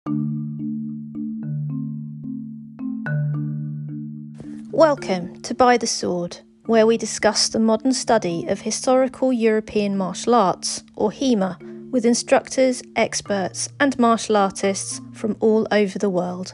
Welcome to By the Sword, where we discuss the modern study of historical European martial arts, or HEMA, with instructors, experts and martial artists from all over the world.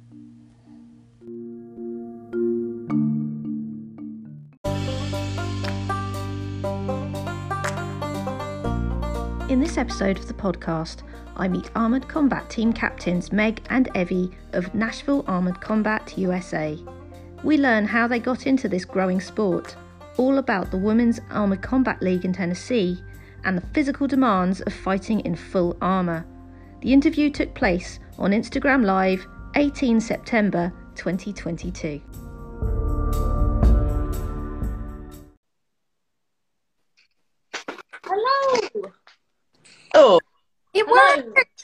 In this episode of the podcast, I meet Armoured Combat Team captains Meg and Evie of Nashville Armoured Combat USA. We learn how they got into this growing sport, all about the Women's Armoured Combat League in Tennessee, and the physical demands of fighting in full armour. The interview took place on Instagram Live, 18 September 2022. Hello! Oh, It worked!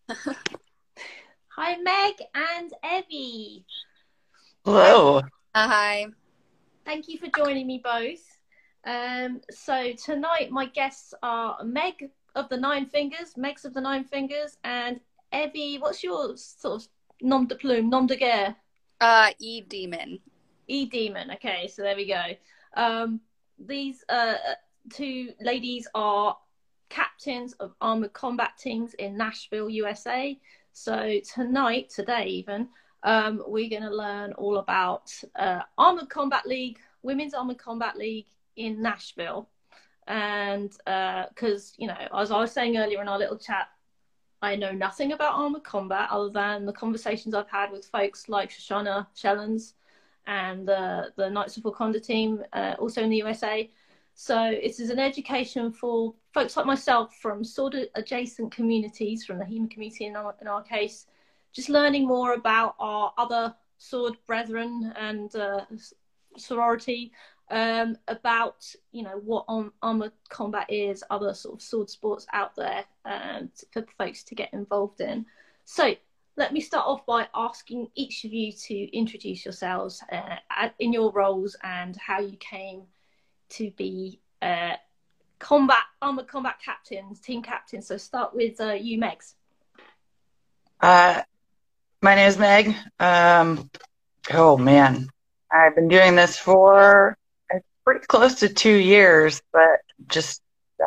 Hi Meg and Evie. hello. Hi. Thank you for joining me both. So tonight my guests are Meg of the Nine Fingers, Megs of the Nine Fingers, and Evie, what's your sort of nom de plume, nom de guerre? E-Demon. E-Demon, okay, so there we go. These two ladies are captains of armoured combat teams in Nashville, USA. So today even, we're going to learn all about Armoured Combat League, Women's Armoured Combat League in Nashville. And because, as I was saying earlier in our little chat, I know nothing about armoured combat other than the conversations I've had with folks like Shoshana Shellens and the Knights of Wakanda team, also in the USA. So it is an education for folks like myself from sort of adjacent communities, from the HEMA community in our case, just learning more about our other sword brethren and sorority, about, what armoured combat is, other sort of sword sports out there for folks to get involved in. So let me start off by asking each of you to introduce yourselves in your roles and how you came to be armoured combat captains, team captains. So start with you, Megs. My name is Meg. Oh man, I've been doing this for pretty close to 2 years, but just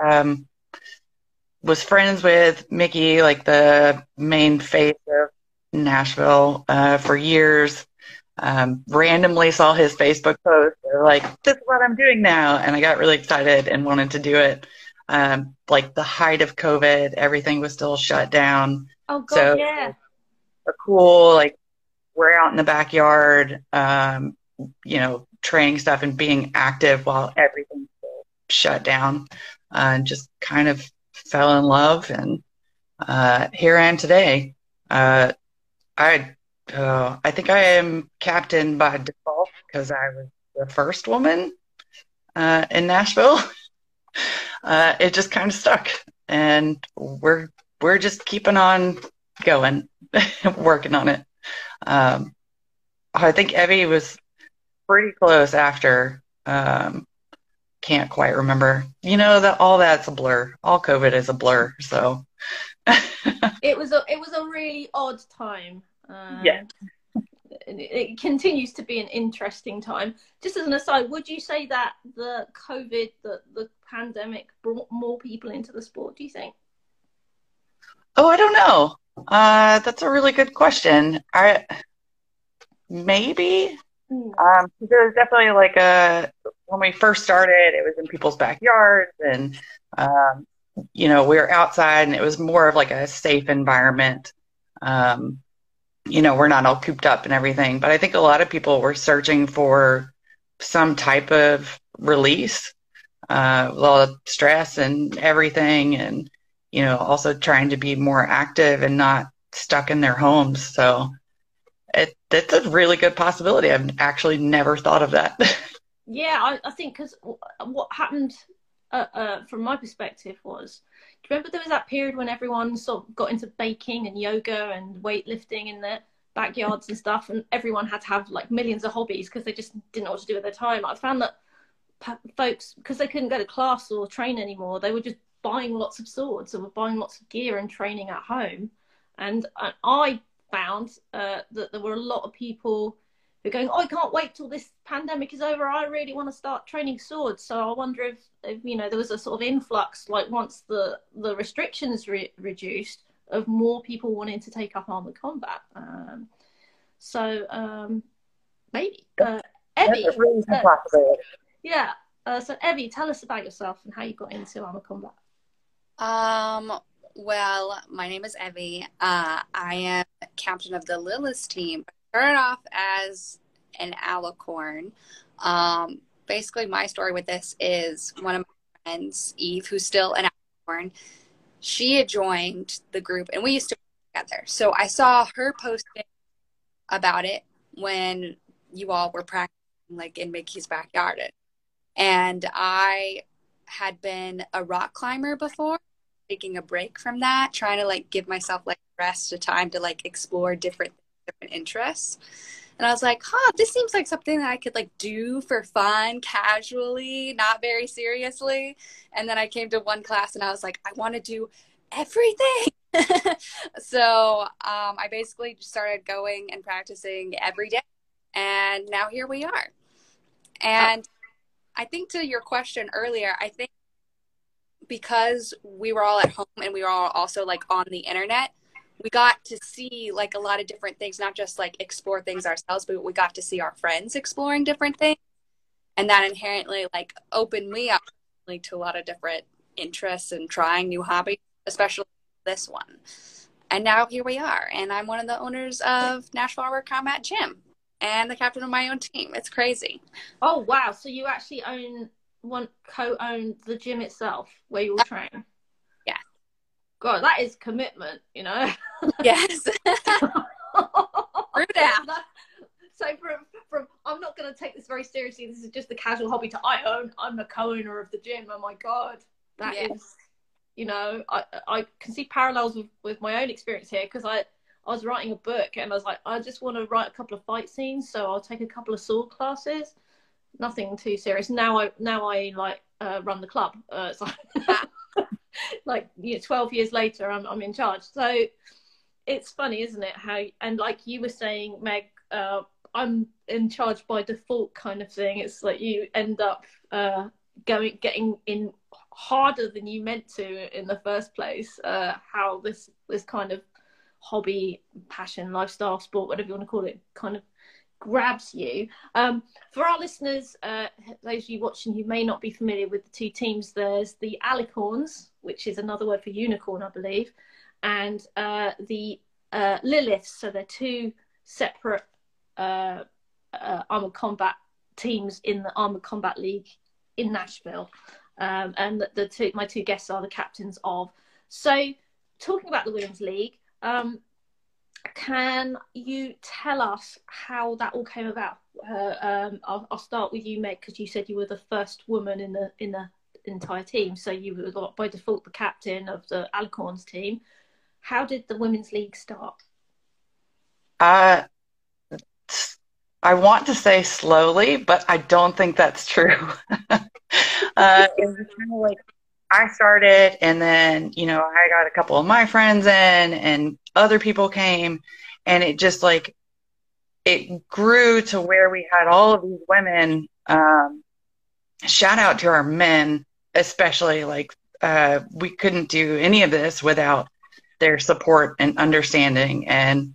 was friends with Mickey, like the main face of Nashville, for years. Randomly saw his Facebook post. They're like, this is what I'm doing now. And I got really excited and wanted to do it. Like the height of COVID, everything was still shut down. Oh, God, so yeah. A cool, like, we're out in the backyard, training stuff and being active while everything's still shut down. Just kind of fell in love. And here I am today. I think I am captain by default because I was the first woman in Nashville. It just kind of stuck, and we're just keeping on going, working on it. I think Evie was pretty close after. Can't quite remember. That all that's a blur. All COVID is a blur. So it was a really odd time. Yeah. It continues to be an interesting time. Just as an aside, would you say that the COVID, the pandemic, brought more people into the sport, do you think? Oh, I don't know. That's a really good question. Maybe. There was definitely like when we first started, it was in people's backyards, and we were outside, and it was more of like a safe environment. We're not all cooped up and everything, but I think a lot of people were searching for some type of release, with all the stress and everything, and, also trying to be more active and not stuck in their homes. So it's a really good possibility. I've actually never thought of that. Yeah, I think because what happened from my perspective was, do you remember there was that period when everyone sort of got into baking and yoga and weightlifting in their backyards and stuff, and everyone had to have like millions of hobbies because they just didn't know what to do with their time. I found that folks, because they couldn't go to class or train anymore, they were just buying lots of swords or buying lots of gear and training at home. And I found that there were a lot of people who are going, oh, I can't wait till this pandemic is over. I really want to start training swords. So I wonder if there was a sort of influx, like once the restrictions reduced, of more people wanting to take up armored combat. Maybe. Evie. That's a really good possibility. Yeah. So Evie, tell us about yourself and how you got into armored combat. Well, my name is Evie. I am captain of the Lilith team. I started off as an alicorn. Basically, my story with this is one of my friends, Eve, who's still an alicorn. She had joined the group, and we used to work together. So I saw her posting about it when you all were practicing, like in Mickey's backyard. And I had been a rock climber before, taking a break from that, trying to like give myself like rest, a time to like explore different interests. And I was like, this seems like something that I could like do for fun, casually, not very seriously. And then I came to one class and I was like, I want to do everything. So I basically just started going and practicing every day. And now here we are. And I think to your question earlier, I think because we were all at home and we were all also like on the internet, we got to see like a lot of different things, not just like explore things ourselves, but we got to see our friends exploring different things. And that inherently like opened me up to a lot of different interests and trying new hobbies, especially this one. And now here we are. And I'm one of the owners of Nashville Armored Combat Gym and the captain of my own team. It's crazy. Oh, wow. So you actually co-own the gym itself where you all train? Yeah. God, that is commitment, you know? Yes. True down. So from I'm not going to take this very seriously, this is just a casual hobby, to I'm a co-owner of the gym. Oh my God. That is, I can see parallels with my own experience here, because I was writing a book and I was like, I just want to write a couple of fight scenes, so I'll take a couple of sword classes. Nothing too serious. Now I like run the club. It's like 12 years later, I'm in charge. So it's funny, isn't it? How, and like you were saying, Meg, I'm in charge by default kind of thing. It's like you end up getting in harder than you meant to in the first place. How this kind of hobby, passion, lifestyle, sport, whatever you want to call it, kind of grabs you. For our listeners, those of you watching who may not be familiar with the two teams, there's the Alicorns, which is another word for unicorn, I believe, and the Liliths. So they're two separate armored combat teams in the Armored Combat League in Nashville, and my two guests are the captains of. So talking about the Women's League, can you tell us how that all came about? I'll start with you, Meg, because you said you were the first woman in the entire team, so you were by default the captain of the Alicorns team. How did the Women's League start? I want to say slowly, but I don't think that's true. It was kind of like I started, and then, I got a couple of my friends in, and other people came, and it just like, it grew to where we had all of these women. Shout out to our men, especially, like, we couldn't do any of this without their support and understanding. And,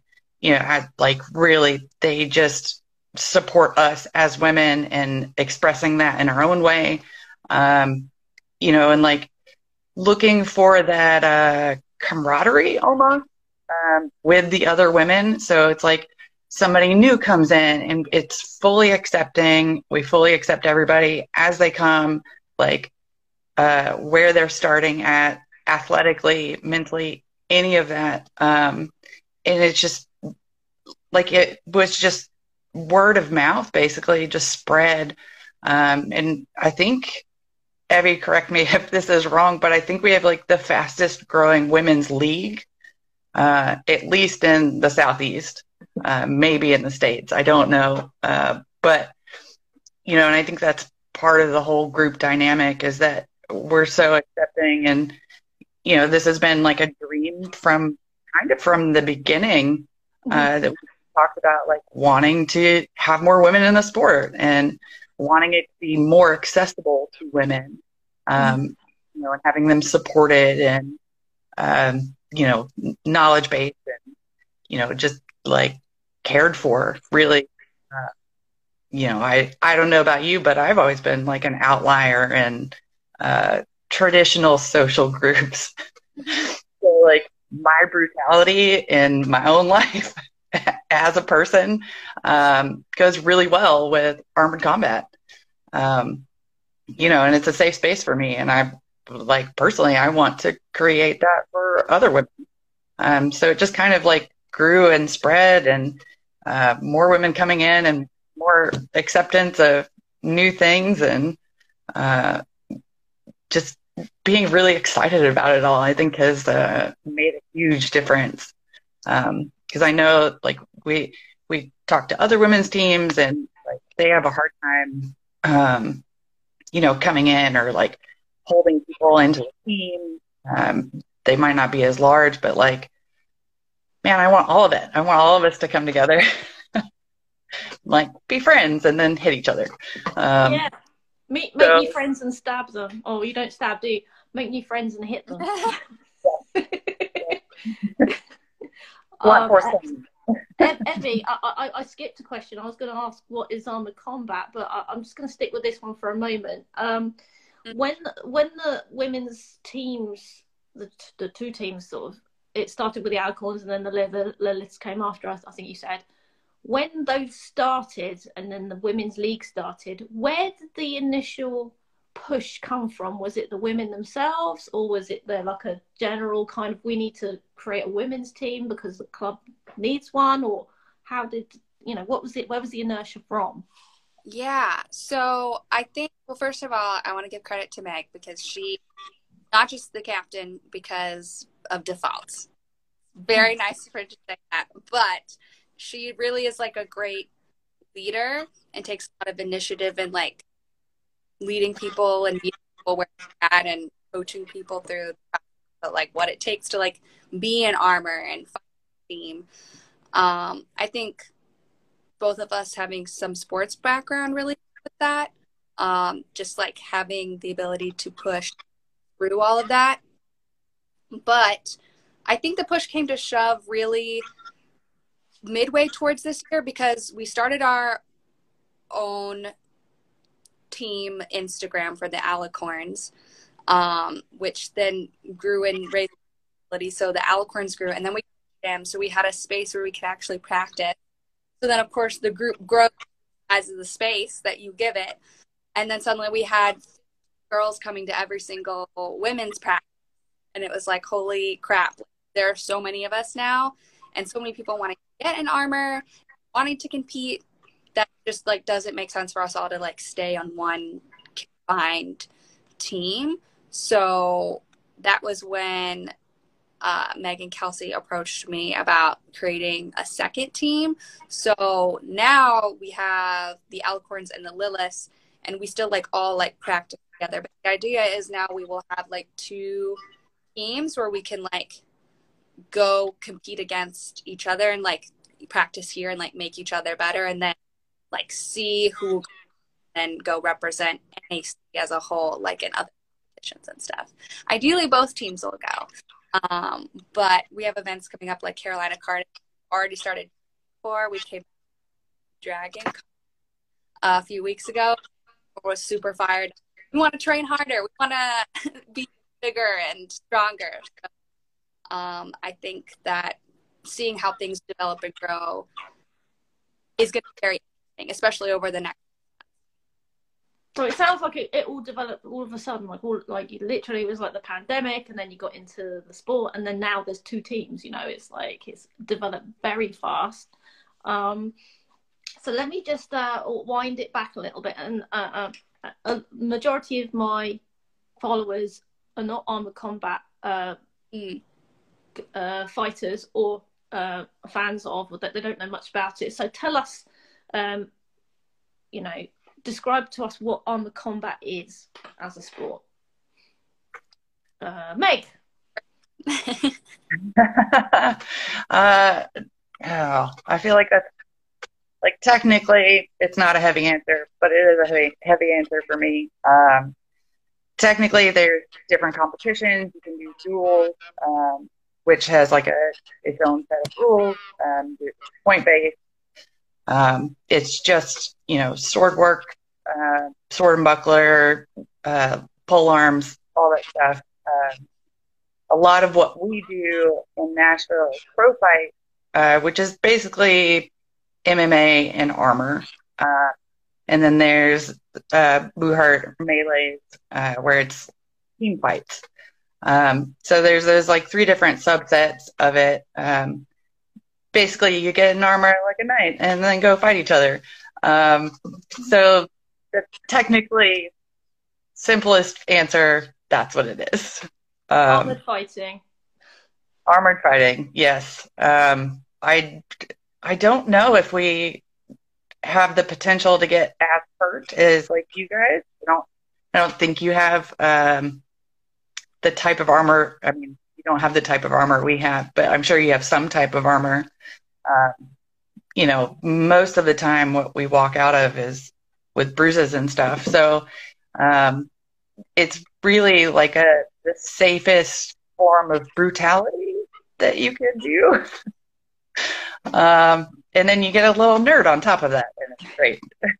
they just support us as women and expressing that in our own way. And like looking for that camaraderie almost with the other women. So it's like somebody new comes in and it's fully accepting. We fully accept everybody as they come, like where they're starting at athletically, mentally, any of that. And it's just like, it was just word of mouth, basically, just spread. And I think, Evie, correct me if this is wrong, but I think we have like the fastest growing women's league, at least in the Southeast, maybe in the States. I don't know. But, and I think that's part of the whole group dynamic, is that we're so accepting. And, this has been like a dream from kind of from the beginning that we talked about, like wanting to have more women in the sport and wanting it to be more accessible to women, and having them supported and, knowledge based and, just like cared for, really. I don't know about you, but I've always been like an outlier in traditional social groups. So like my brutality in my own life as a person goes really well with armored combat. And it's a safe space for me. And I personally, I want to create that for other women. So it just kind of like grew and spread, and more women coming in and more acceptance of new things, and just being really excited about it all, I think has made a huge difference. Because I know like we talk to other women's teams, and like they have a hard time, coming in or like holding people into the team. They might not be as large, but like, man, I want all of it. I want all of us to come together, like be friends and then hit each other. Yeah. Make new friends and stab them. Oh, you don't stab, do you? Make new friends and hit them. Evie, I skipped a question. I was going to ask what is armored combat, but I'm just going to stick with this one for a moment. When the women's teams, the two teams sort of, it started with the Alicorns and then the Liliths came after, I think you said. When those started and then the women's league started, where did the initial push come from? Was it the women themselves, or was it there like a general kind of, we need to create a women's team because the club needs one? Or how did, what was it, where was the inertia from? Yeah, so I think, well, first of all, I want to give credit to Meg, because she, not just the captain because of defaults. Very nice for her to say that, but she really is like a great leader and takes a lot of initiative in like leading people and meeting people where they're at and coaching people through like what it takes to like be in armor and fight a team. I think both of us having some sports background really with that, just like having the ability to push through all of that. But I think the push came to shove really midway towards this year, because we started our own team Instagram for the Alicorns, which then grew and raised visibility. So the Alicorns grew, and then we them, so we had a space where we could actually practice. So then of course the group grows as the space that you give it, and then suddenly we had girls coming to every single women's practice, and it was like, holy crap, there are so many of us now, and so many people want to get in armor, wanting to compete, that just like doesn't make sense for us all to like stay on one combined team. So that was when Meg and Kelsey approached me about creating a second team. So now we have the Alicorns and the Liliths, and we still like all like practice together. But the idea is now we will have like two teams where we can like go compete against each other and like practice here and like make each other better, and then like see who then go represent NAC as a whole, like in other competitions and stuff. Ideally both teams will go, but we have events coming up like Carolina Card already started before. We came Dragon a few weeks ago. I was super fired. We want to train harder, we want to be bigger and stronger. So, I think that seeing how things develop and grow is going to be very interesting, especially over the next. So it sounds like it all developed all of a sudden, like literally it was like the pandemic, and then you got into the sport, and then now there's two teams. It's like it's developed very fast. So let me just wind it back a little bit, and a majority of my followers are not armored combat fighters or fans of, or that they don't know much about it. So tell us, describe to us what armored combat is as a sport. Meg. uh, oh, I feel like that's like technically it's not a heavy answer, but it is a heavy answer for me. Technically, there's different competitions. You can do duels, which has like its own set of rules. Point based. It's just sword work, sword and buckler, pole arms, all that stuff. A lot of what we do in Nashville is pro fight, which is basically MMA and armor. And then there's Buhart melees, where it's team fights. So there's those like three different subsets of it. Basically, you get in armor like a knight and then go fight each other. So the technically simplest answer, that's what it is. Armored fighting. Armored fighting, yes. I don't know if we have the potential to get as hurt as like you guys. I don't think you have the type of armor. I mean, you don't have the type of armor we have, but I'm sure you have some type of armor. Most of the time what we walk out of is with bruises and stuff. So it's really like the safest form of brutality that you can do. And then you get a little nerd on top of that, and it's great.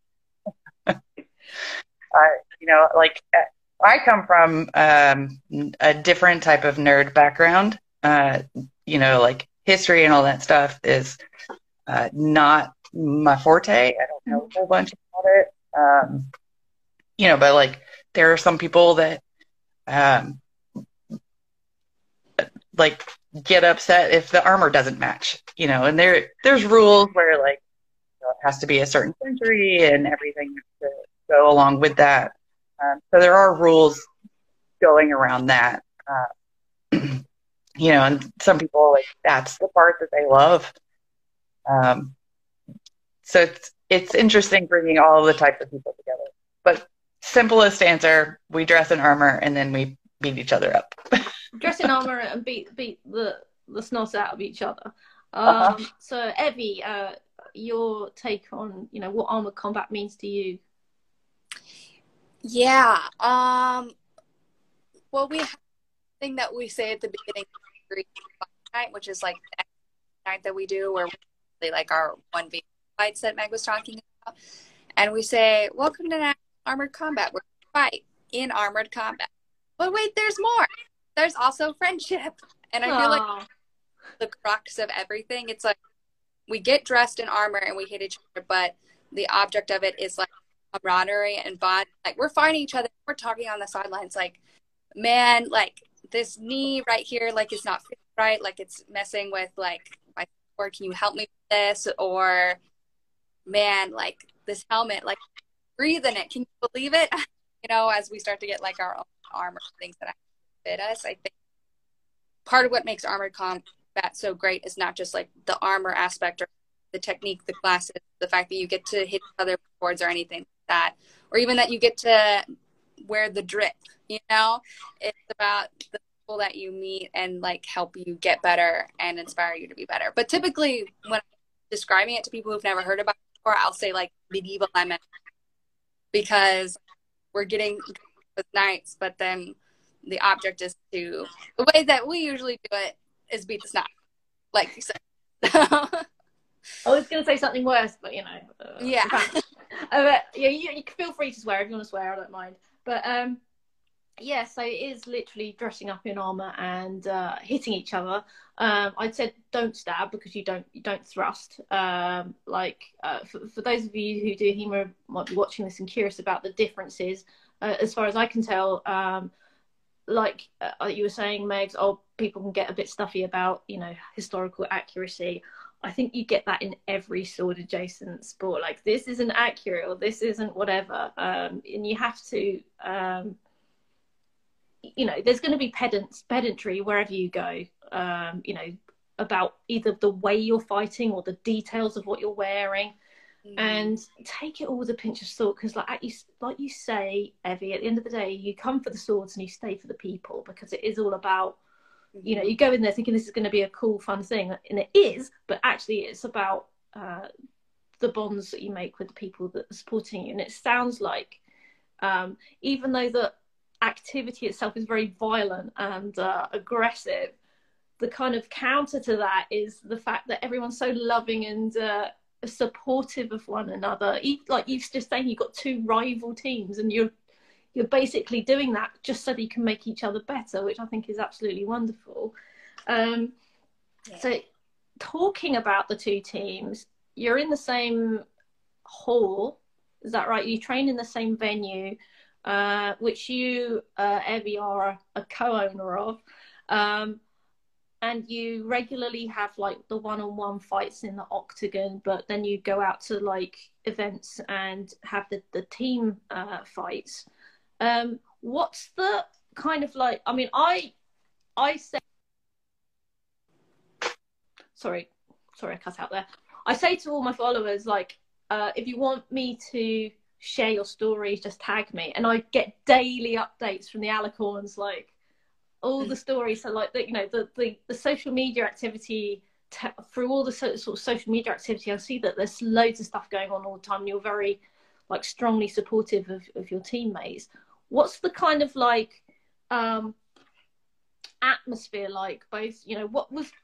I come from a different type of nerd background. Like history and all that stuff is not my forte. I don't know a whole bunch about it. But like there are some people that like get upset if the armor doesn't match, and there's rules where like it has to be a certain century and everything to go along with that. So there are rules going around that. And some people like that's the part that they love. So it's interesting bringing all the types of people together. But simplest answer, we dress in armor and then we beat each other up. Dress in armor and beat the snot out of each other. So Evie, your take on what armored combat means to you? Yeah. Well, we have a thing that we say at the beginning of every night, which is like the night that we do, where we like our 1v fights that Meg was talking about, and we say, "Welcome to Armored Combat, where we fight in armored combat." But wait, there's more. There's also friendship, and I feel like the crux of everything. It's like we get dressed in armor and we hit each other, but the object of it is like camaraderie and bond. Like we're fighting each other. We're talking on the sidelines like, man, like this knee right here, like it's not fit right. Like it's messing with like my or can you help me with this? Or man, like this helmet, like breathe in it. Can you believe it? As we start to get like our own armor, things that fit us. I think part of what makes armored combat so great is not just like the armor aspect or the technique, the classes, the fact that you get to hit other boards or anything like that, or even that you get to wear the drip. It's about the people that you meet and like help you get better and inspire you to be better. But typically when I'm describing it to people who've never heard about it before, I'll say like medieval MMA, because we're getting with knights, but then the object is the way that we usually do it is beat the snot, like you said. I was going to say something worse, but yeah. You can feel free to swear if you want to swear. I don't mind. But so it is literally dressing up in armor and hitting each other. I'd said don't stab because you don't thrust. For those of you who do HEMA might be watching this and curious about the differences. As far as I can tell, you were saying, Megs, people can get a bit stuffy about historical accuracy. I think you get that in every sword adjacent sport. Like this isn't accurate or this isn't whatever. And you have to, there's going to be pedantry wherever you go, about either the way you're fighting or the details of what you're wearing. And take it all with a pinch of salt, because like you say, Evie, at the end of the day, you come for the swords and you stay for the people, because it is all about you know, you go in there thinking this is going to be a cool, fun thing, and it is, but actually it's about the bonds that you make with the people that are supporting you. And it sounds like, even though the activity itself is very violent and aggressive, the kind of counter to that is the fact that everyone's so loving and supportive of one another. Like you've just saying, you've got two rival teams, and you're basically doing that just so that you can make each other better, which I think is absolutely wonderful. So talking about the two teams, you're in the same hall, is that right? You train in the same venue, which you, Evie, are a co-owner of. And you regularly have like the one-on-one fights in the octagon, but then you go out to like events and have the team fights. What's the kind of like, I mean, I say, sorry, I cut out there. I say to all my followers, like, if you want me to share your stories, just tag me. And I get daily updates from the Alicorns, like all the stories. So like, you know, the social media activity, through all the sort of social media activity, I see that there's loads of stuff going on all the time. And you're very like strongly supportive of your teammates. What's the kind of like atmosphere like, both, you know, what was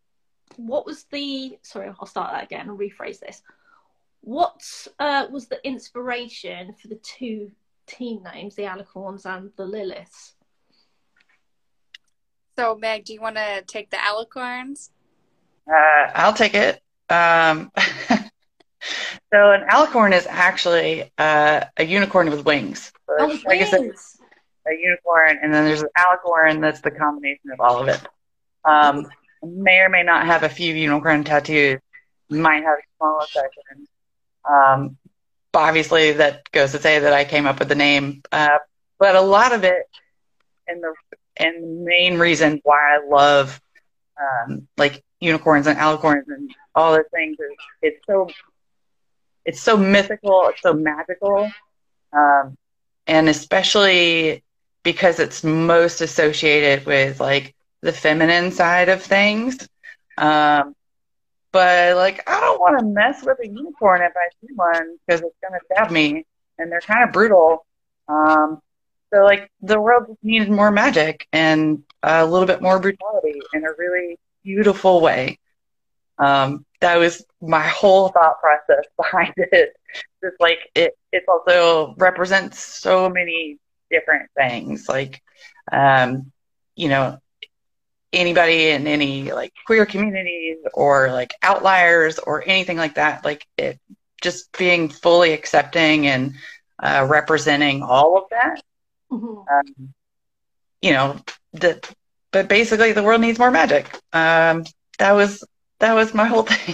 the, sorry, I'll start that again and rephrase this. What was the inspiration for the two team names, the Alicorns and the Liliths? So, Meg, do you want to take the Alicorns? I'll take it. So an alicorn is actually a unicorn with wings. So With like wings. I said, a unicorn, and then there's an alicorn that's the combination of all of it. May or may not have a few unicorn tattoos, might have a small obsession. But obviously that goes to say that I came up with the name. But a lot of it, and the main reason why I love like unicorns and alicorns and all those things is it's so mythical, it's so magical, and especially because it's most associated with like the feminine side of things. But like, I don't want to mess with a unicorn if I see one, because it's going to stab me, and they're kind of brutal. So like, the world just needed more magic and a little bit more brutality in a really beautiful way. That was my whole thought process behind it. Just like it also represents so many different things. Like, you know, anybody in any like queer communities or like outliers or anything like that, like it just being fully accepting and representing all of that. Mm-hmm. You know, but basically the world needs more magic. That was my whole thing.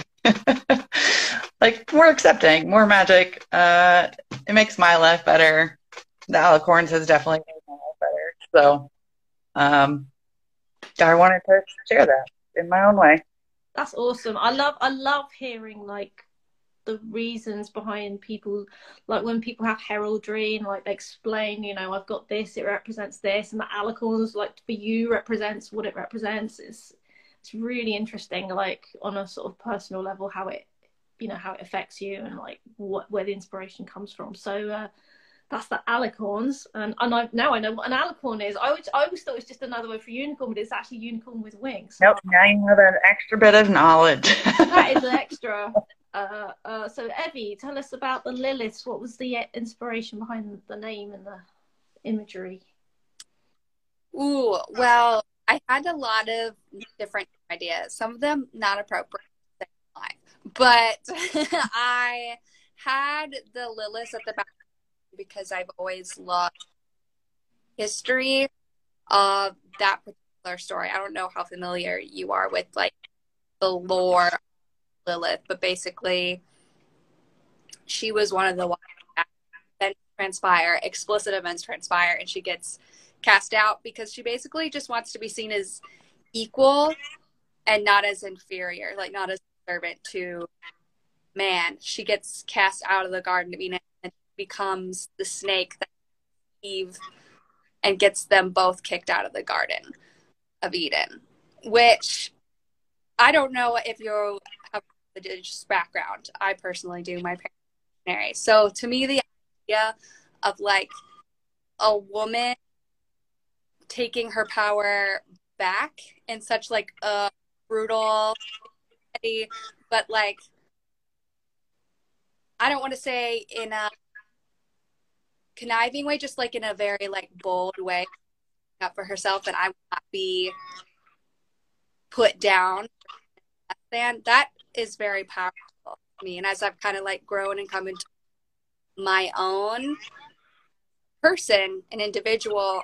Like, more accepting, more magic. It makes my life better. The Alicorns has definitely made my life better. So, I wanted to share that in my own way. That's awesome. I love hearing like the reasons behind people, like when people have heraldry and like they explain, you know, I've got this, it represents this, and the Alicorns, like for you, represents what it represents. It's really interesting, like on a sort of personal level, how it, you know, how it affects you and like where the inspiration comes from. So that's the Alicorns, and now I know what an Alicorn is. I always thought it was just another word for unicorn, but it's actually unicorn with wings. Nope, now you have an extra bit of knowledge. That is an extra. So Evie, tell us about the Liliths. What was the inspiration behind the name and the imagery? Ooh, well, I had a lot of different ideas. Some of them not appropriate to say live, but I had the Liliths at the back because I've always loved history of that particular story. I don't know how familiar you are with like the lore of Lilith, but basically she was one of the ones that events transpire, explicit events transpire, and she gets cast out because she basically just wants to be seen as equal and not as inferior, like not as a servant to man. She gets cast out of the Garden of Eden and becomes the snake that Eve and gets them both kicked out of the garden. of Eden, which I don't know if you have a religious background. I personally do. My parents are missionaries. So to me, the idea of like a woman taking her power back in such like a brutal, but like, I don't want to say in a conniving way, just like in a very like bold way up for herself, and I will not be put down. And that is very powerful to me. And as I've kind of like grown and come into my own person, an individual,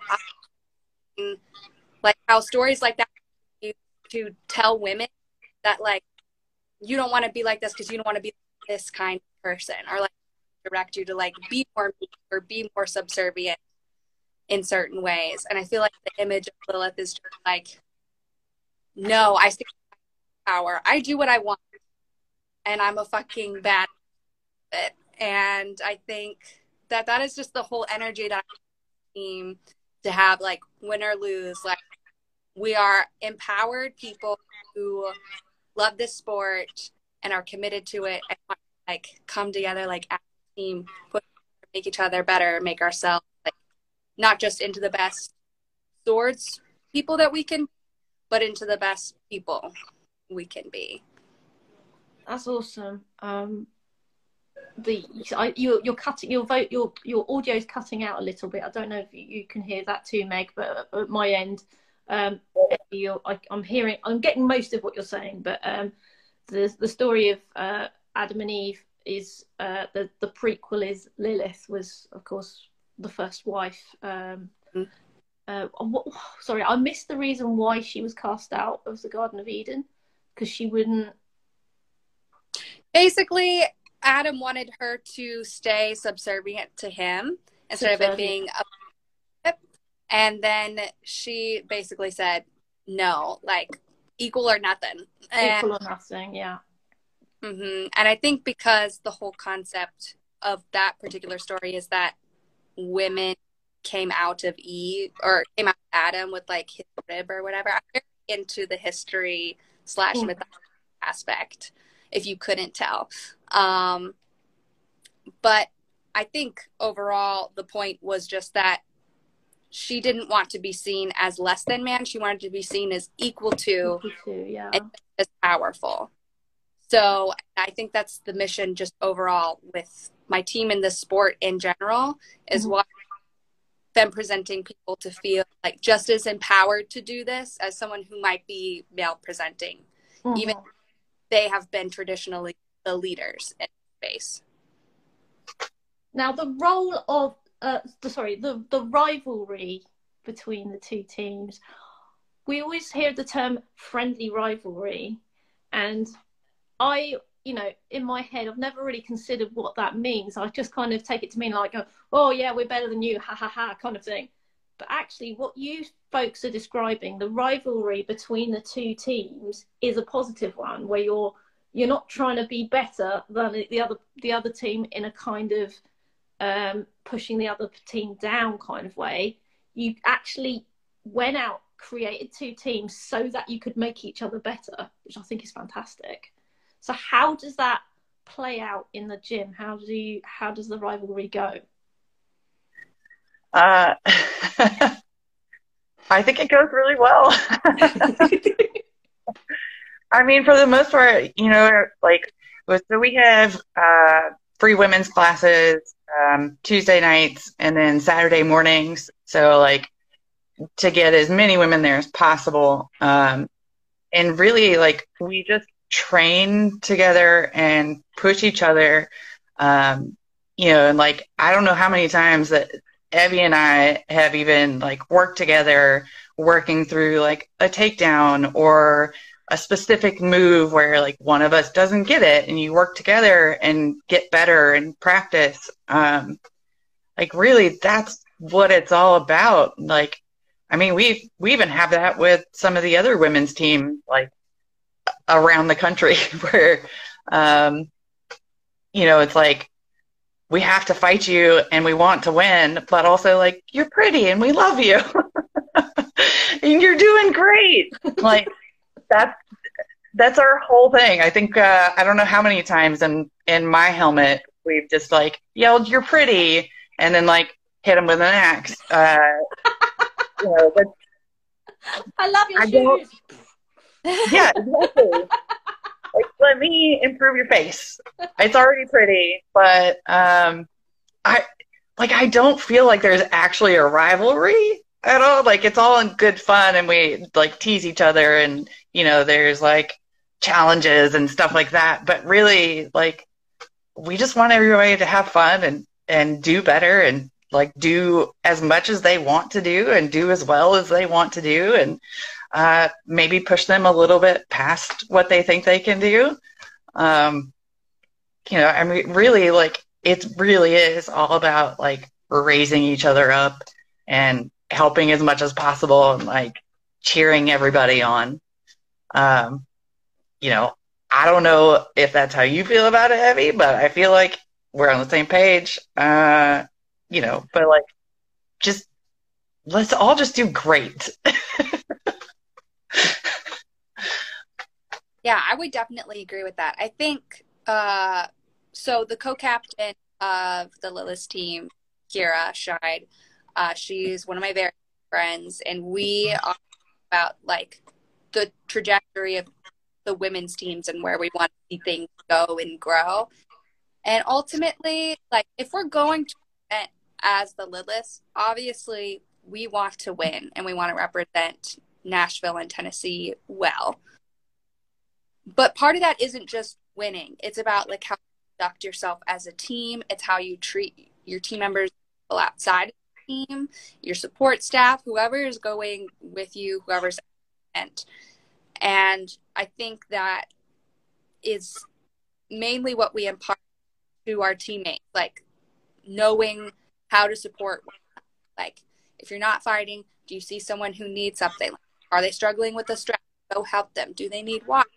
like how stories like that to tell women that like you don't want to be like this because you don't want to be this kind of person, or like direct you to like be more meek or be more subservient in certain ways. And I feel like the image of Lilith is just like, no, I stick to power. I do what I want, and I'm a fucking bad at it. And I think that that is just the whole energy that I team to have, like win or lose. Like we are empowered people who love this sport and are committed to it and want to, like come together like as a team, make each other better, make ourselves like not just into the best swords people that we can, but into the best people we can be. That's awesome. You're cutting your audio's cutting out a little bit. I don't know if you can hear that too, Meg, but at my end, I'm getting most of what you're saying. But the story of Adam and Eve is the prequel is Lilith was of course the first wife. Sorry, I missed the reason why she was cast out of the Garden of Eden, because she wouldn't. Basically, Adam wanted her to stay subservient to him instead of it being a, and then she basically said no, like equal or nothing. Equal or nothing, yeah. Mm-hmm. And I think because the whole concept of that particular story is that women came out of Eve or came out of Adam with like his rib or whatever. I'm very into the history / mythology aspect, if you couldn't tell. But I think overall the point was just that she didn't want to be seen as less than man. She wanted to be seen as equal to yeah. and as powerful. So I think that's the mission just overall with my team in the sport in general, is what them presenting people to feel like just as empowered to do this as someone who might be male presenting, even if they have been traditionally the leaders in space. Now the role of the rivalry between the two teams, we always hear the term friendly rivalry, and I, in my head, I've never really considered what that means. I just kind of take it to mean like, oh yeah, we're better than you, ha ha ha, kind of thing. But actually, what you folks are describing, the rivalry between the two teams, is a positive one, where you're not trying to be better than the other team in a kind of pushing the other team down kind of way. You actually went out, created two teams so that you could make each other better, which I think is fantastic. So how does that play out in the gym? How does the rivalry go? I think it goes really well. I mean, for the most part, so we have free women's classes Tuesday nights and then Saturday mornings. So like to get as many women there as possible. And really like we just train together and push each other. And like, I don't know how many times that Evie and I have even like worked together, working through like a takedown or a specific move where like one of us doesn't get it, and you work together and get better and practice. Like really that's what it's all about. Like, I mean, we even have that with some of the other women's teams, like around the country where, it's like, we have to fight you and we want to win, but also like, you're pretty and we love you. And you're doing great. Like, that's our whole thing. I think, I don't know how many times in my helmet, we've just like yelled, "You're pretty," and then like hit them with an axe. But I love your shoes. Yeah, exactly. Like, let me improve your face. It's already pretty, but I don't feel like there's actually a rivalry at all. Like, it's all in good fun, and we like tease each other, and there's like challenges and stuff like that. But really, like, we just want everybody to have fun and do better, and like do as much as they want to do and do as well as they want to do, and maybe push them a little bit past what they think they can do. I mean, really, like, it really is all about like raising each other up and helping as much as possible and like cheering everybody on. I don't know if that's how you feel about it, Evie, but I feel like we're on the same page. But like, just let's all just do great. Yeah, I would definitely agree with that. I think, so the co-captain of the Lilith team, Kira Scheid, she's one of my very good friends, and we are about like the trajectory of the women's teams and where we want to see things go and grow. And ultimately, like, if we're going to present as the Lilith, obviously we want to win and we want to represent Nashville and Tennessee well. But part of that isn't just winning. It's about like how you conduct yourself as a team. It's how you treat your team members outside of the team, your support staff, whoever is going with you, whoever's at. And I think that is mainly what we impart to our teammates, like knowing how to support. Like, if you're not fighting, do you see someone who needs something? Are they struggling with the stress? Go help them. Do they need water?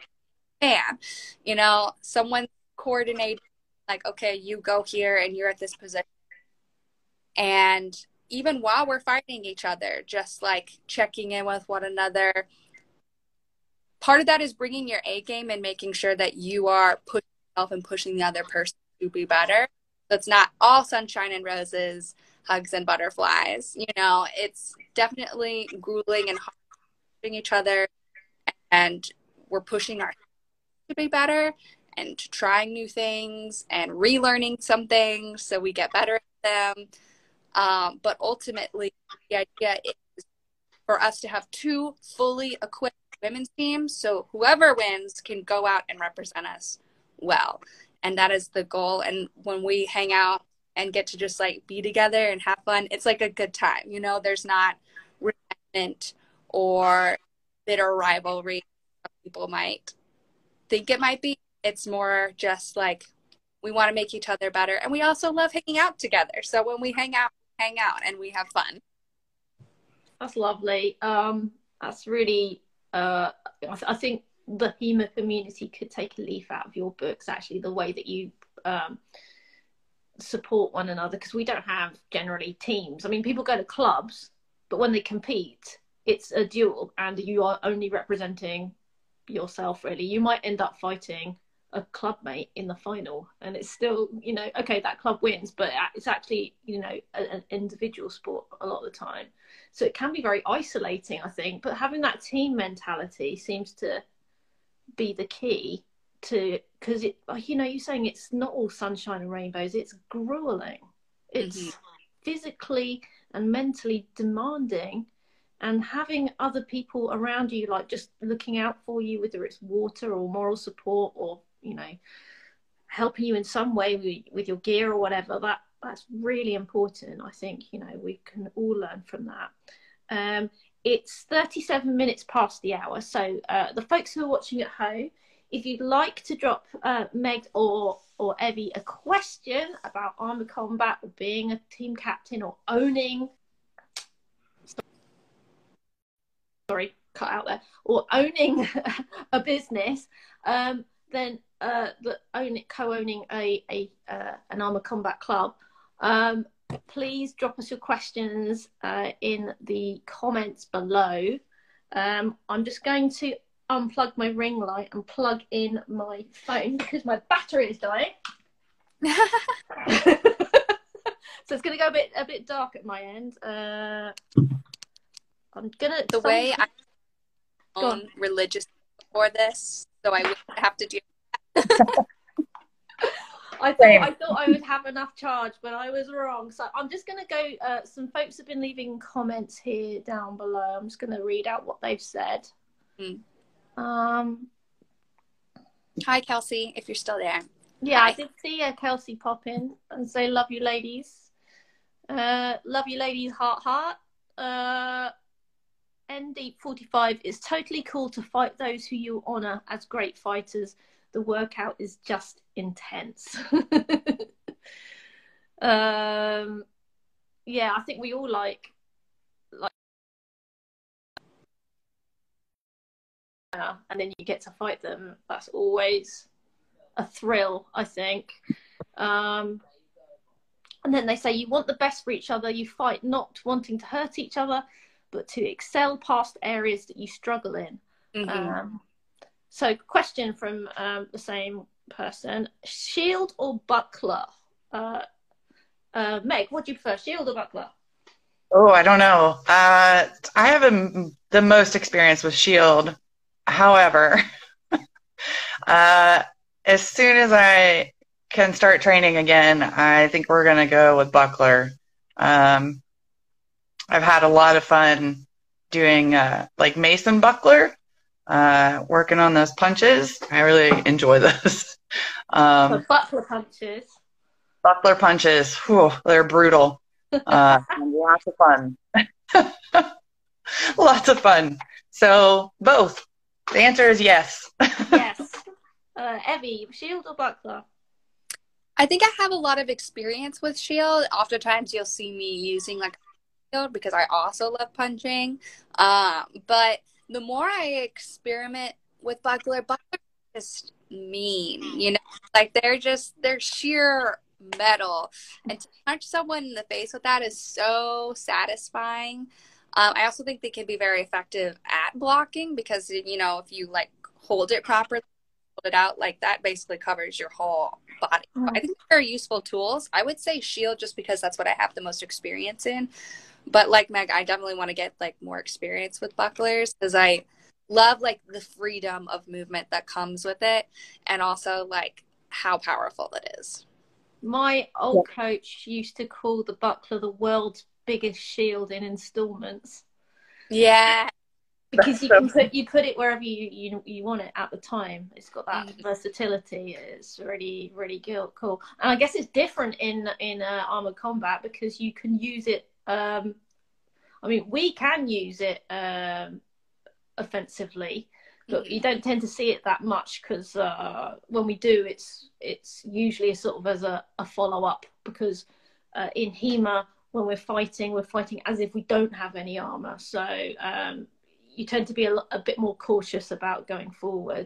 Someone coordinate, like, okay, you go here and you're at this position. And even while we're fighting each other, just like checking in with one another. Part of that is bringing your A game and making sure that you are pushing yourself and pushing the other person to be better. So it's not all sunshine and roses, hugs and butterflies. It's definitely grueling and hard pushing each other, and we're pushing our to be better and trying new things and relearning some things so we get better at them. But ultimately, the idea is for us to have two fully equipped women's teams, so whoever wins can go out and represent us well. And that is the goal. And when we hang out and get to just like be together and have fun, it's like a good time. There's not resentment or bitter rivalry some people might think it might be. It's more just like we want to make each other better, and we also love hanging out together. So when we hang out and we have fun. That's lovely. That's really I think the HEMA community could take a leaf out of your books, actually, the way that you support one another, because we don't have generally teams. I mean, people go to clubs, but when they compete, it's a duel and you are only representing yourself, really. You might end up fighting a club mate in the final, and it's still, okay, that club wins, but it's actually, an individual sport a lot of the time. So it can be very isolating, I think, but having that team mentality seems to be the key to, because you're saying it's not all sunshine and rainbows, it's grueling. It's physically and mentally demanding. And having other people around you, like just looking out for you, whether it's water or moral support or, helping you in some way with your gear or whatever, that's really important. I think, we can all learn from that. It's 37 minutes past the hour. So the folks who are watching at home, if you'd like to drop Meg or Evie a question about armor combat or being a team captain or owning... Sorry, cut out there. Or owning a business, then co-owning an armor combat club, please drop us your questions in the comments below. I'm just going to unplug my ring light and plug in my phone because my battery is dying. So it's going to go a bit dark at my end. I'm gonna the way I own religious for this, so I would have to do. I thought I would have enough charge, but I was wrong. So I'm just going to go. Some folks have been leaving comments here down below. I'm just going to read out what they've said. Hi, Kelsey, if you're still there. Yeah, Hi. I did see Kelsey pop in and say, "Love you, ladies." Love you, ladies. Heart. ND45 is totally cool to fight those who you honor as great fighters. The workout is just intense. Yeah, I think we all like, and then you get to fight them. That's always a thrill, I think. And then they say you want the best for each other. You fight not wanting to hurt each other, but to excel past areas that you struggle in. So question from the same person, shield or buckler? Meg, what do you prefer, shield or buckler? Oh, I don't know. I have the most experience with shield. However, as soon as I can start training again, I think we're going to go with buckler. I've had a lot of fun doing like Mason buckler, working on those punches. I really enjoy those. So buckler punches. Buckler punches, whew, they're brutal. Lots of fun. Lots of fun. So both. The answer is yes. Yes. Evie, shield or buckler? I think I have a lot of experience with shield. Oftentimes you'll see me using like shield because I also love punching. But the more I experiment with buckler is just mean, you know, like they're sheer metal, and to punch someone in the face with that is so satisfying. I also think they can be very effective at blocking because, you know, if you like hold it properly, hold it out, like that basically covers your whole body. I think they're very useful tools. I would say shield just because that's what I have the most experience in. But like Meg, I definitely want to get like more experience with bucklers because I love like the freedom of movement that comes with it, and also like how powerful it is. My old coach used to call the buckler the world's biggest shield in installments. Yeah. Because you put it wherever you want it at the time. It's got that versatility. It's really, really cool. And I guess it's different in Armored Combat because you can use it. I mean, we can use it offensively, but you don't tend to see it that much because when we do, it's usually sort of as a follow up because in HEMA when we're fighting as if we don't have any armor. So you tend to be a bit more cautious about going forward.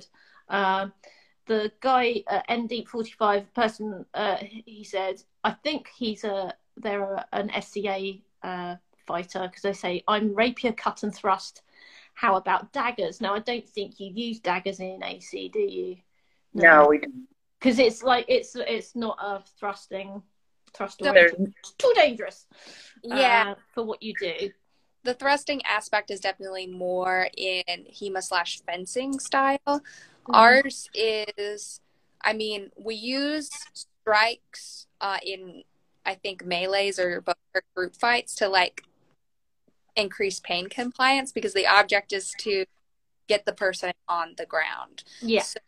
The guy, ND45 person, he said, I think they're an SCA fighter because they say, I'm rapier, cut and thrust. How about daggers? Now, I don't think you use daggers in AC, do you? No, we don't. Because it's like, it's not a thrust away. It's too dangerous for what you do. The thrusting aspect is definitely more in HEMA/fencing style. Ours is, I mean, we use strikes in, I think, melees or group fights to like increase pain compliance because the object is to get the person on the ground. Yeah. So,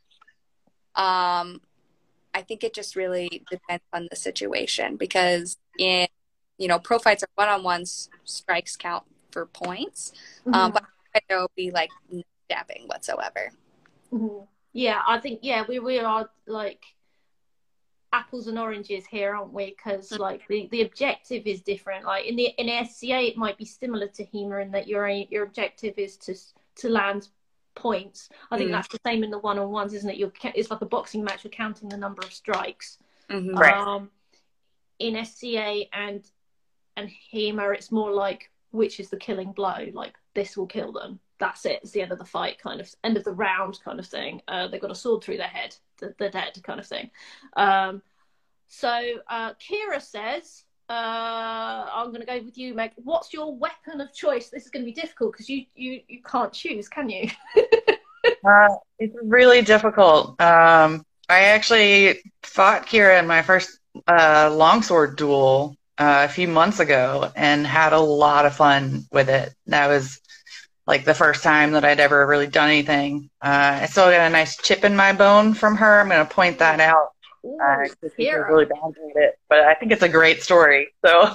I think it just really depends on the situation because in, you know, pro fights are one-on-ones, strikes count for points, but there will be like no stabbing whatsoever. Yeah, I think we are like apples and oranges here, aren't we? Because like the objective is different. Like in SCA, it might be similar to HEMA in that your objective is to land points. I think that's the same in the one-on-ones, isn't it? It's like a boxing match. You're counting the number of strikes. Right. In SCA and HEMA, it's more like which is the killing blow. Like this will kill them. that's it. It's the end of the fight, kind of end of the round, kind of thing. They've got a sword through their head. They're dead, kind of thing. So Kira says, I'm going to go with you, Meg. What's your weapon of choice? This is going to be difficult because you can't choose, can you? It's really difficult. I actually fought Kira in my first longsword duel a few months ago and had a lot of fun with it. That was like the first time that I'd ever really done anything. I still got a nice chip in my bone from her. I'm going to point that out. She's really bad at it, but I think it's a great story. So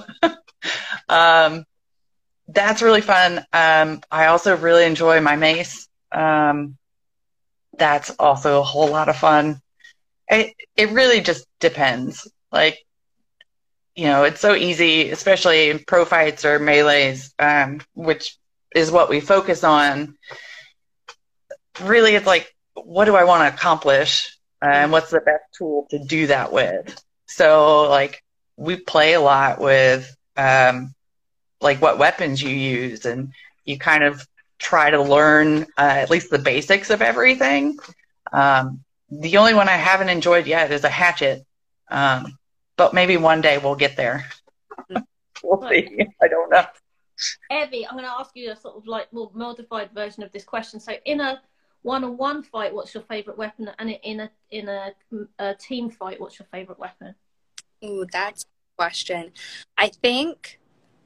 that's really fun. I also really enjoy my mace. That's also a whole lot of fun. It really just depends. Like, you know, it's so easy, especially in pro fights or melees, which is what we focus on. Really, it's like, what do I want to accomplish? And what's the best tool to do that with? So, like, we play a lot with, like, what weapons you use, and you kind of try to learn at least the basics of everything. The only one I haven't enjoyed yet is a hatchet, but maybe one day we'll get there. We'll see. I don't know. Evie, I'm going to ask you a sort of like more modified version of this question. So, in a one-on-one fight, what's your favorite weapon? And in a team fight, what's your favorite weapon? Ooh, that's a question. I think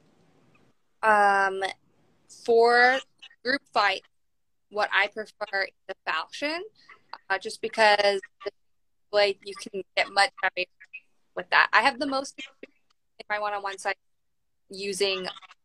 for group fight, what I prefer is the falchion, just because like you can get much heavier with that. I have the most experience in my one-on-one side using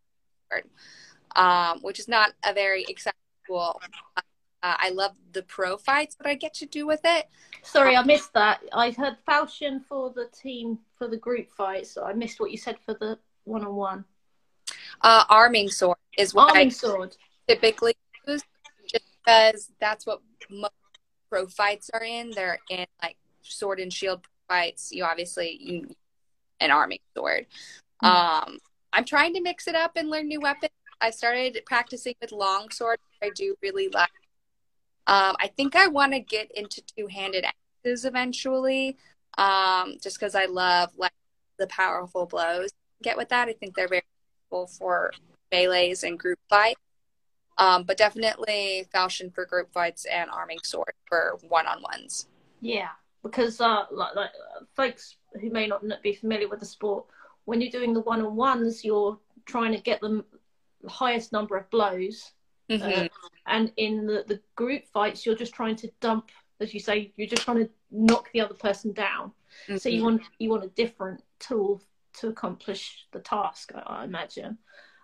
which is not a very exciting tool. I love the pro fights that I get to do with it. Sorry, I missed that. I heard falchion for the team, for the group fight, so I missed what you said for the one-on-one. Arming sword is what Arming sword. Typically use, just because that's what most pro fights are in. They're in like sword and shield fights. You an arming sword. I'm trying to mix it up and learn new weapons. I started practicing with longsword, which I do really like. I think I want to get into two-handed axes eventually, just because I love like the powerful blows you get with that. I think they're very useful for melees and group fights. But definitely falchion for group fights and arming sword for one-on-ones. Yeah, because like folks who may not be familiar with the sport, when you're doing the one-on-ones, you're trying to get the highest number of blows. Mm-hmm. And in the group fights, you're just trying to dump, as you say, you're just trying to knock the other person down. Mm-hmm. So you want a different tool to accomplish the task, I imagine.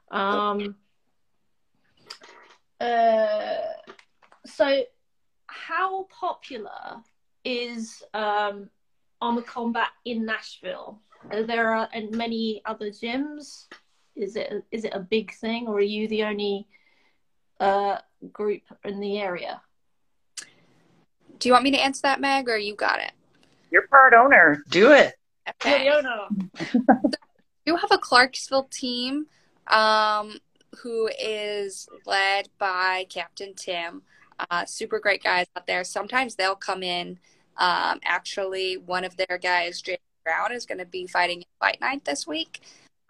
So how popular is Armored Combat in Nashville? There are many other gyms. Is it a big thing, or are you the only group in the area? Do you want me to answer that, Meg, or you got it? You're part owner. Do it. Okay. You're the owner. You have a Clarksville team who is led by Captain Tim. Super great guys out there. Sometimes they'll come in. Actually, one of their guys, Jay Brown, is going to be fighting in Fight Night this week.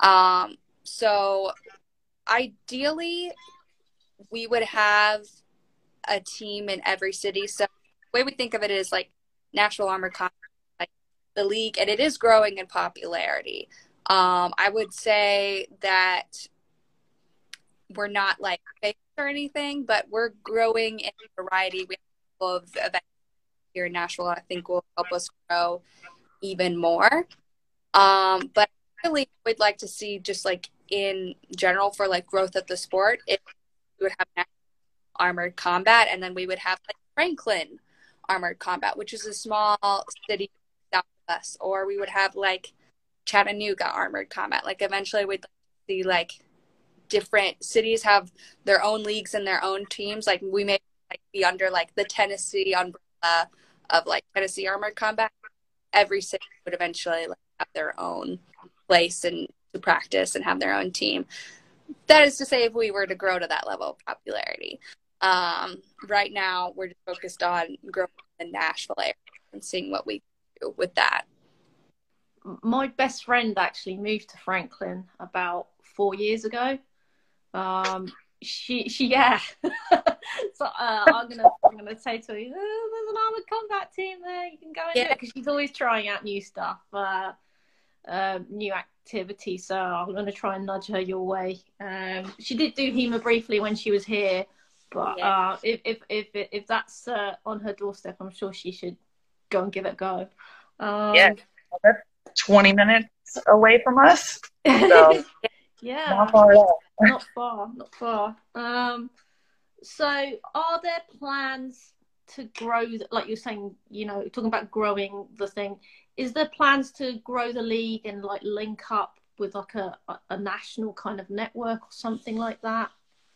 So ideally, we would have a team in every city. So the way we think of it is like Nashville Armored Combat, like the league, and it is growing in popularity. I would say that we're not like famous or anything, but we're growing in variety. We have a couple of events here in Nashville I think will help us grow even more. But I really would like to see, just like in general for like growth of the sport, if we would have Armored Combat, and then we would have like Franklin Armored Combat, which is a small city south of us, or we would have like Chattanooga Armored Combat. Like eventually we'd like to see like different cities have their own leagues and their own teams. Like we may like be under like the Tennessee umbrella of like Tennessee Armored Combat. Every city would eventually like have their own place and to practice and have their own team. That is to say, if we were to grow to that level of popularity. Right now, we're just focused on growing in the Nashville area and seeing what we can do with that. My best friend actually moved to Franklin about 4 years ago. She yeah. So I'm gonna say to her, there's an armored combat team there. You can go and do it, because she's always trying out new stuff, new activity. So I'm gonna try and nudge her your way. She did do HEMA briefly when she was here, but if that's on her doorstep, I'm sure she should go and give it a go. Yeah, that's 20 minutes away from us. So yeah, not far at all. Not far. So are there plans to grow, like you're saying, talking about growing the thing, is there plans to grow the league and like link up with like a national kind of network or something like that?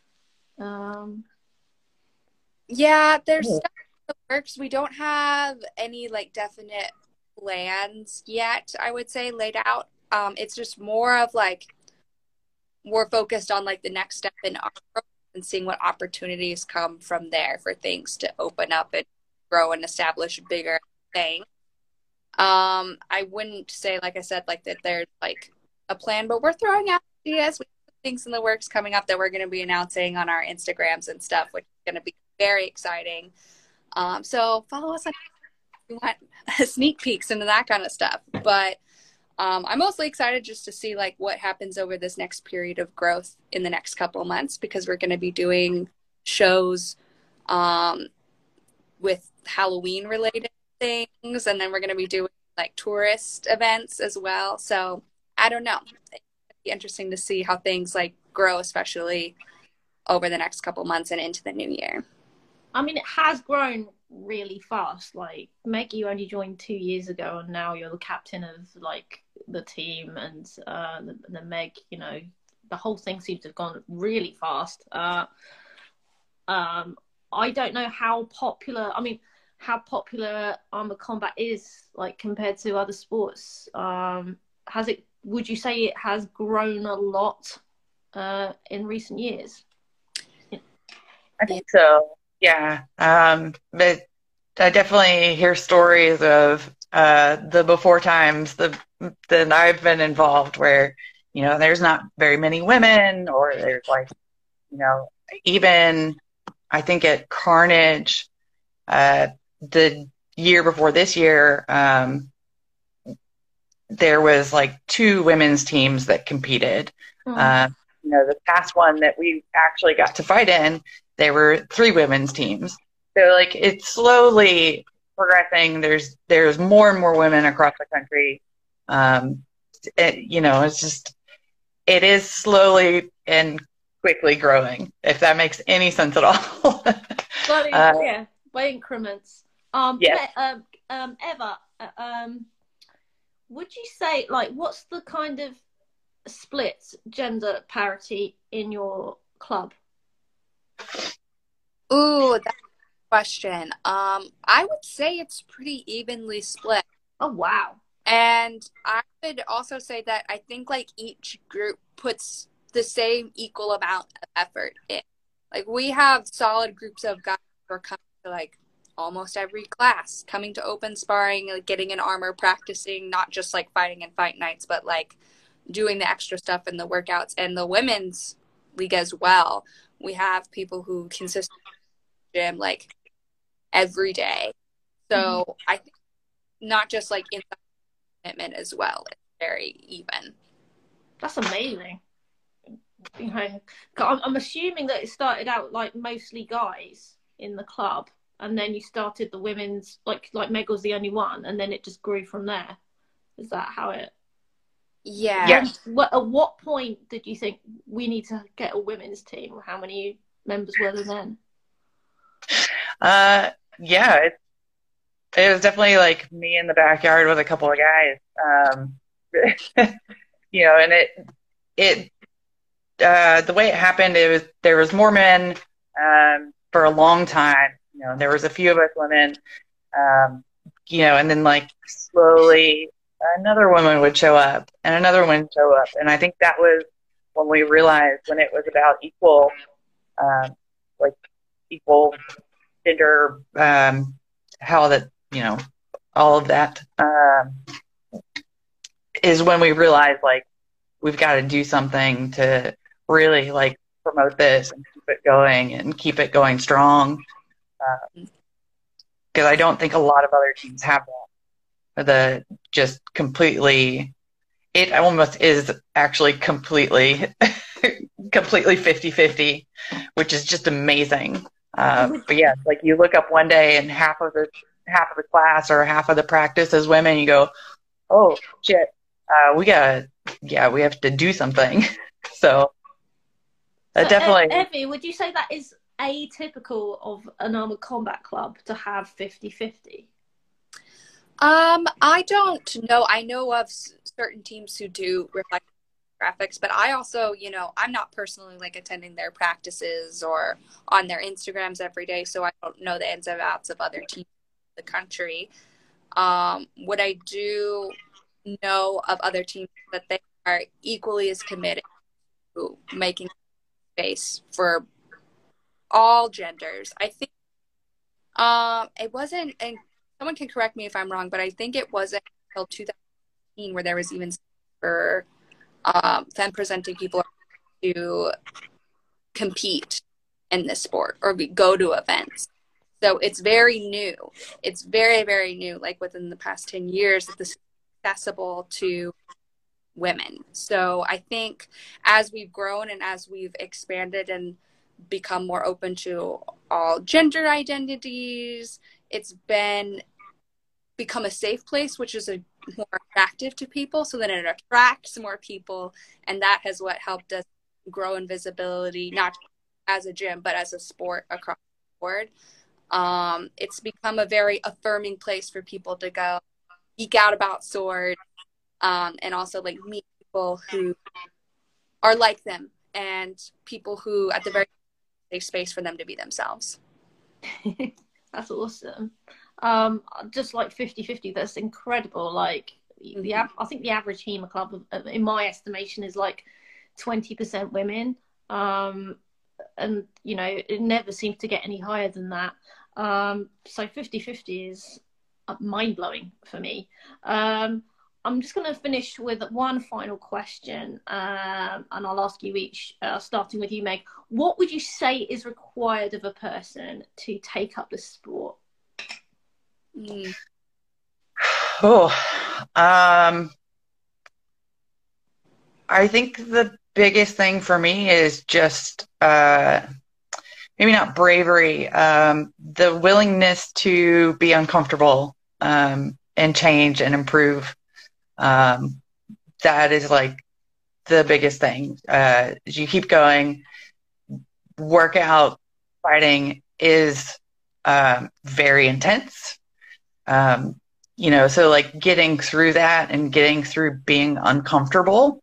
Yeah, there's stuff in the works. We don't have any like definite plans yet, I would say, laid out. It's just more of like, we're focused on like the next step in our growth and seeing what opportunities come from there for things to open up and grow and establish bigger things. I wouldn't say, like I said, like that there's like a plan, but we're throwing out ideas. We have things in the works coming up that we're going to be announcing on our Instagrams and stuff, which is going to be very exciting. So follow us on if you want sneak peeks into that kind of stuff. But I'm mostly excited just to see like what happens over this next period of growth in the next couple of months, because we're going to be doing shows with Halloween related things, and then we're going to be doing like tourist events as well. So I don't know. It'll be interesting to see how things like grow, especially over the next couple of months and into the new year. I mean, it has grown really fast. Like, Meg, you only joined 2 years ago, and now you're the captain of like the team, and the Meg, the whole thing seems to have gone really fast. I don't know how popular armored combat is like compared to other sports. Would you say it has grown a lot in recent years? I think so. Yeah. But I definitely hear stories of the before times that I've been involved where, there's not very many women, or there's like, even I think at Carnage, the year before this year, there was like 2 women's teams that competed. The past one that we actually got to fight in, there were 3 women's teams. So like it's slowly progressing. There's more and more women across the country. It's just, it is slowly and quickly growing, if that makes any sense at all. Yeah, by increments. Yeah. Eva, would you say, like, what's the kind of split gender parity in your club? Ooh, that's a question. I would say it's pretty evenly split. Oh, wow. And I would also say that I think like each group puts the same equal amount of effort in. Like, we have solid groups of guys who are coming to like almost every class, coming to open sparring, like getting in armor, practicing, not just like fighting in fight nights, but like doing the extra stuff in the workouts. And the women's league as well, we have people who consistently gym like every day. So I think not just like inside commitment as well, it's very even. That's amazing. I'm assuming that it started out like mostly guys in the club, and then you started the women's, like Meg was the only one, and then it just grew from there. Is that how it? Yeah. Yes. At what point did you think we need to get a women's team? How many members were there then? Yeah, it was definitely like me in the backyard with a couple of guys. And it the way it happened, there was more men for a long time. There was a few of us women, and then like slowly another woman would show up and another woman would show up. And I think that was when we realized when it was about equal gender, how that, all of that, is when we realize like we've got to do something to really like promote this and keep it going and keep it going strong. Because I don't think a lot of other teams have that. The just completely, it almost is actually completely 50-50, which is just amazing. But yeah, like you look up one day and half of the class or half of the practice is women. You go, oh shit, we have to do something. So definitely. Evie, would you say that is atypical of an armored combat club to have 50-50? I don't know. I know of certain teams who do reflect graphics, but I also, I'm not personally like attending their practices or on their Instagrams every day, so I don't know the ins and outs of other teams in the country. What I do know of other teams is that they are equally as committed to making space for all genders. I think it wasn't, and someone can correct me if I'm wrong, but I think it wasn't until 2018 where there was even for femme presenting people to compete in this sport or go to events. So it's very new. It's very, very new, like within the past 10 years that this is accessible to women. So I think as we've grown and as we've expanded and become more open to all gender identities, it's become a safe place, which is more attractive to people, so that it attracts more people, and that has what helped us grow in visibility, not as a gym but as a sport across the board. It's become a very affirming place for people to go geek out about swords, and also like meet people who are like them and people who at the very safe space for them to be themselves. That's awesome. Just like 50-50, that's incredible. Like I think the average HEMA club, in my estimation, is like 20% women. And it never seems to get any higher than that. So 50-50 is mind-blowing for me. I'm just going to finish with one final question, and I'll ask you each, starting with you, Meg. What would you say is required of a person to take up the sport? I think the biggest thing for me is just maybe not bravery, the willingness to be uncomfortable, and change and improve. That is like the biggest thing. You keep going. Workout fighting is very intense. So like getting through that and getting through being uncomfortable,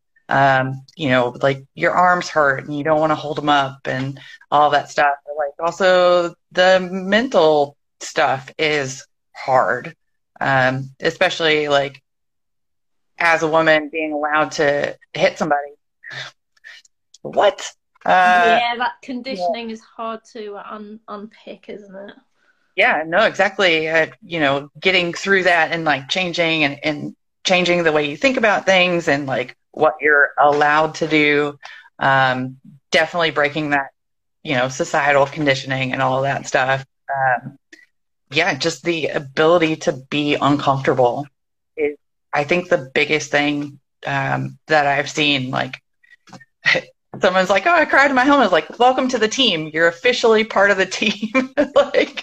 like your arms hurt and you don't want to hold them up and all that stuff. But like also the mental stuff is hard, especially like as a woman being allowed to hit somebody. What? That conditioning is hard to unpick, isn't it? Yeah, no, exactly. Getting through that and like changing and changing the way you think about things and like what you're allowed to do. Definitely breaking that, societal conditioning and all of that stuff. Just the ability to be uncomfortable is, I think, the biggest thing that I've seen. Like, someone's like, "Oh, I cried in my helmet." I was like, "Welcome to the team. You're officially part of the team." Like,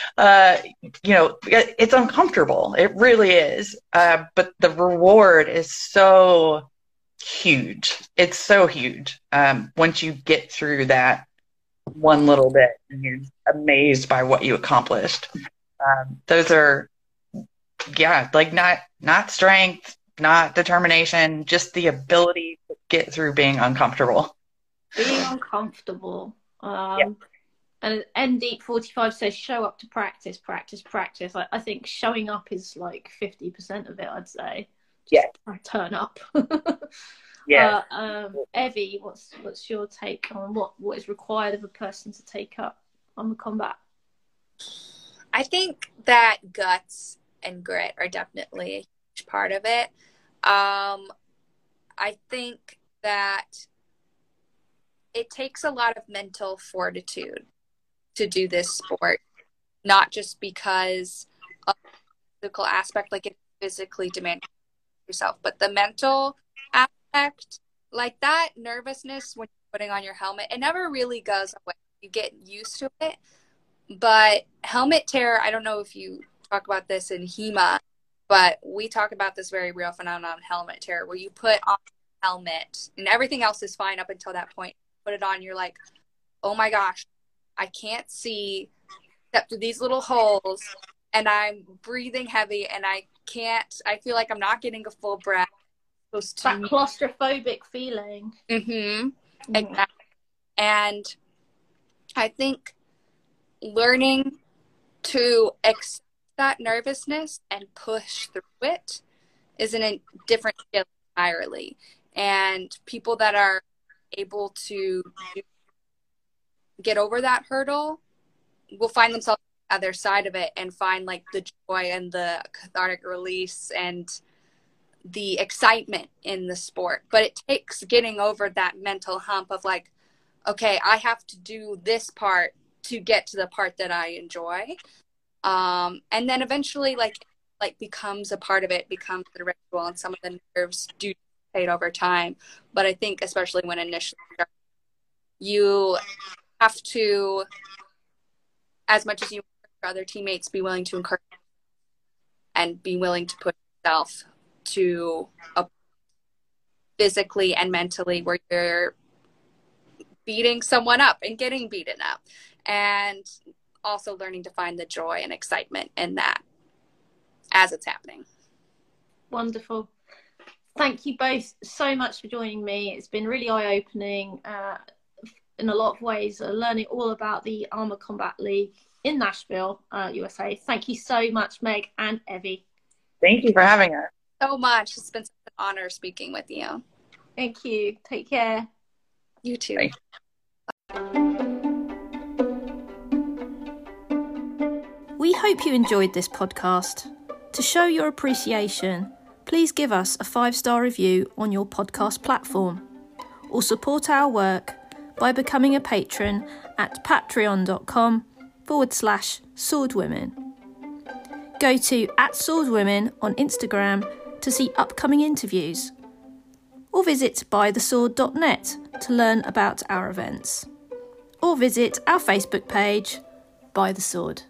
it's uncomfortable. It really is. But the reward is so huge. It's so huge. Once you get through that one little bit and you're amazed by what you accomplished. Those are, like not strength, not determination, just the ability to get through being uncomfortable. Being uncomfortable. And NDeep45 says show up to practice, practice, practice. I think showing up is like 50% of it, I'd say. Just turn up. Yeah. Evie, what's your take on what is required of a person to take up Armored Combat? I think that guts and grit are definitely a huge part of it. I think that it takes a lot of mental fortitude to do this sport, not just because of the physical aspect, like it's physically demanding yourself, but the mental aspect, like that nervousness when you're putting on your helmet, it never really goes away. You get used to it. But helmet tear, I don't know if you talk about this in HEMA, but we talk about this very real phenomenon, helmet tear, where you put on a helmet and everything else is fine up until that point. Put it on, you're like, oh my gosh, I can't see except through these little holes, and I'm breathing heavy, and I feel like I'm not getting a full breath. That claustrophobic feeling. Mm-hmm. Exactly. And I think learning to accept that nervousness and push through it is a different skill entirely. And people that are able to get over that hurdle will find themselves on the other side of it and find like the joy and the cathartic release and the excitement in the sport. But it takes getting over that mental hump of like, okay, I have to do this part to get to the part that I enjoy. And then eventually like becomes a part of it, becomes the ritual, and some of the nerves do fade over time. But I think especially when initially you have to, as much as you encourage other teammates, be willing to encourage and be willing to put yourself to a physically and mentally where you're beating someone up and getting beaten up, and also learning to find the joy and excitement in that as it's happening. Wonderful. Thank you both so much for joining me. It's been really eye-opening in a lot of ways, learning all about the Armored Combat League in Nashville, USA. Thank you so much, Meg and Evie. Thank you for having us. So much. It's been such an honor speaking with you. Thank you. Take care. You too. Thanks. We hope you enjoyed this podcast. To show your appreciation, please give us a 5-star review on your podcast platform, or support our work by becoming a patron at patreon.com/swordwomen. Go to @swordwomen on Instagram to see upcoming interviews, or visit bythesword.net to learn about our events, or visit our Facebook page, By the Sword.